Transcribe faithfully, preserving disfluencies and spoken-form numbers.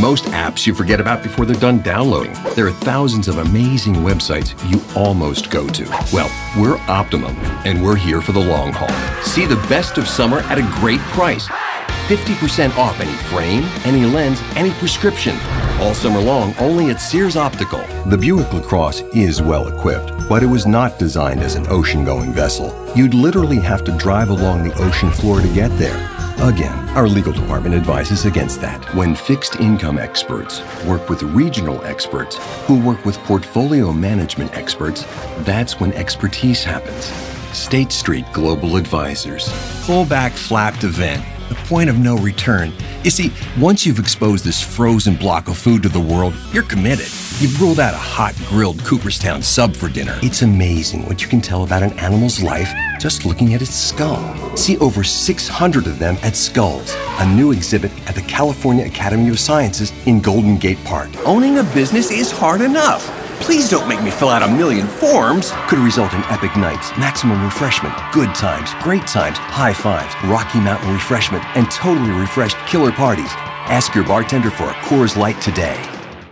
Most apps you forget about before they're done downloading. There are thousands of amazing websites you almost go to. Well, we're Optimum, and we're here for the long haul. See the best of summer at a great price. fifty percent off any frame, any lens, any prescription. All summer long, only at Sears Optical. The Buick LaCrosse is well equipped, but it was not designed as an ocean-going vessel. You'd literally have to drive along the ocean floor to get there. Again, our legal department advises against that. When fixed income experts work with regional experts who work with portfolio management experts, that's when expertise happens. State Street Global Advisors. Pull back flap to vent. The point of no return. You see, once you've exposed this frozen block of food to the world, you're committed. You've ruled out a hot grilled Cooperstown sub for dinner. It's amazing what you can tell about an animal's life just looking at its skull. See over six hundred of them at Skulls, a new exhibit at the California Academy of Sciences in Golden Gate Park. Owning a business is hard enough. Please don't make me fill out a million forms. Could result in epic nights, maximum refreshment, good times, great times, high fives, Rocky Mountain refreshment, and totally refreshed killer parties. Ask your bartender for a Coors Light today.